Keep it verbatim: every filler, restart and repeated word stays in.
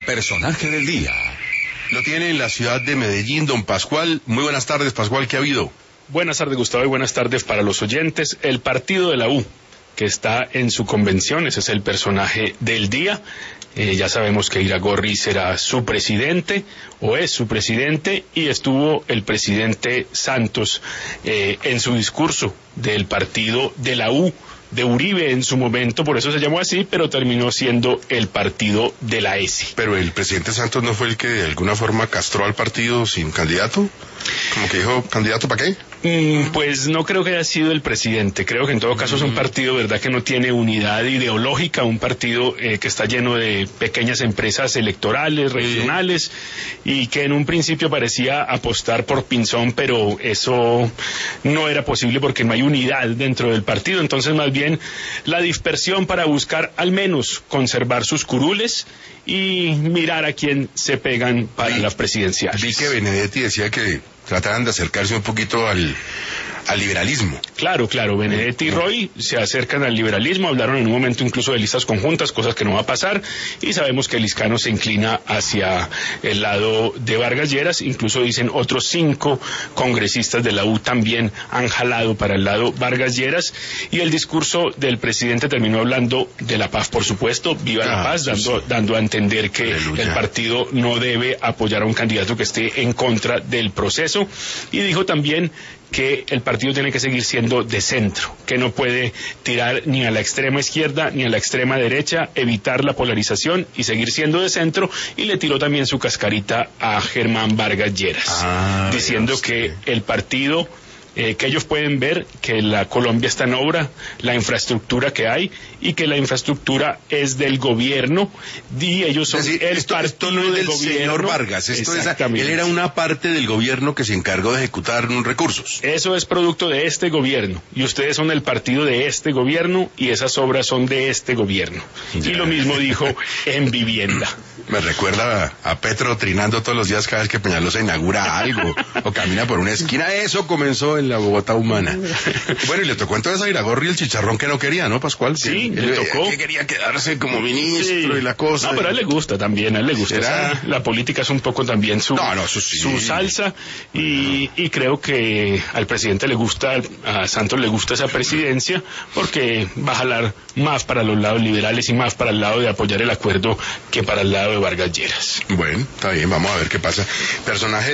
personaje del día. Lo tiene en la ciudad de Medellín, don Pascual. Muy buenas tardes, Pascual, ¿qué ha habido? Buenas tardes, Gustavo, y buenas tardes para los oyentes. El partido de la U, que está en su convención, ese es el personaje del día. Eh, ya sabemos que Iragorri será su presidente, o es su presidente, y estuvo el presidente Santos eh, en su discurso del partido de la U, de Uribe en su momento, por eso se llamó así, pero terminó siendo el partido de la S. Pero el presidente Santos no fue el que de alguna forma castró al partido sin candidato, como que dijo, ¿candidato para qué? Mm, pues no creo que haya sido el presidente, creo que en todo caso es un partido, verdad, que no tiene unidad ideológica, un partido eh, que está lleno de pequeñas empresas electorales, regionales, y que en un principio parecía apostar por Pinzón, pero eso no era posible porque no hay unidad dentro del partido, entonces más bien Bien, la dispersión para buscar al menos conservar sus curules y mirar a quién se pegan para vi, las presidenciales. Vi que Benedetti decía que trataran de acercarse un poquito al, al liberalismo. Claro, claro, Benedetti y Roy se acercan al liberalismo, hablaron en un momento incluso de listas conjuntas, cosas que no va a pasar, y sabemos que el Liscano se inclina hacia el lado de Vargas Lleras, incluso dicen otros cinco congresistas de la U también han jalado para el lado Vargas Lleras, y el discurso del presidente terminó hablando de la paz, por supuesto, viva ah, la paz, sí, dando, sí. dando a entender que Aleluya. El partido no debe apoyar a un candidato que esté en contra del proceso, y dijo también que el partido tiene que seguir siendo de centro, que no puede tirar ni a la extrema izquierda ni a la extrema derecha, evitar la polarización y seguir siendo de centro, y le tiró también su cascarita a Germán Vargas Lleras, ah, diciendo Dios que Dios. el partido... Eh, que ellos pueden ver que la Colombia está en obra, la infraestructura que hay, y que la infraestructura es del gobierno, y ellos son es decir, el esto, partido esto no es del gobierno. Señor Vargas, esto es, él era una parte del gobierno que se encargó de ejecutar recursos. Eso es producto de este gobierno, y ustedes son el partido de este gobierno, y esas obras son de este gobierno. Ya. Y lo mismo dijo en vivienda. Me recuerda a, a Petro trinando todos los días cada vez que Peñalosa inaugura algo o camina por una esquina. Eso comenzó en la Bogotá humana. Bueno, y le tocó entonces a Iragorri el chicharrón que no quería, ¿no, Pascual? Sí, que, le tocó. Que quería quedarse como ministro sí. y la cosa. No, pero a él le gusta también, a él le gusta. Esa, la política es un poco también su, no, no, eso sí. su salsa, y, y creo que al presidente le gusta, a Santos le gusta esa presidencia, porque va a jalar más para los lados liberales y más para el lado de apoyar el acuerdo que para el lado de Vargas Lleras. Bueno, está bien, vamos a ver qué pasa. Personaje